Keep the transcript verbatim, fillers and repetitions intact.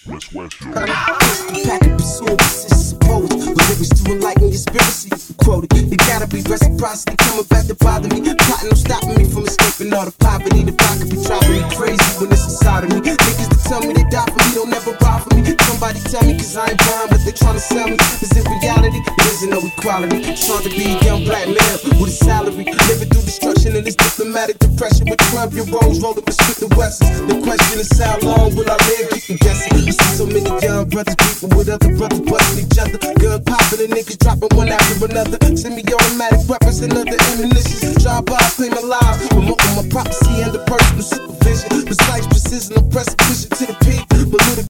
West West Show. Packing pursuing positions opposed, with lyrics to enlighten your spirits. Quoted, it gotta be reciprocity coming back to bother me. Plotting on stopping me from escaping all the poverty. The block could be driving me crazy when it's inside of me. Niggas that tell me they die for me don't never ride for me. Somebody tell me cause I ain't blind, but they tryna sell me. Cause in reality, there isn't no equality. Trying to be a young black man with a salary, living through destruction in this diplomatic depression. With twelve year olds rolling with Smith and Wessons. The question is how long will I live? You can guess it. I see so many young brothers beefing with other brothers, busting each other. Gun popping and niggas dropping one after another. Semi-automatic weapons and other ammunitions. Drive-bys claiming lives, promoting my prophecy under personal supervision. Precise precision, oppressive vision to the peak. But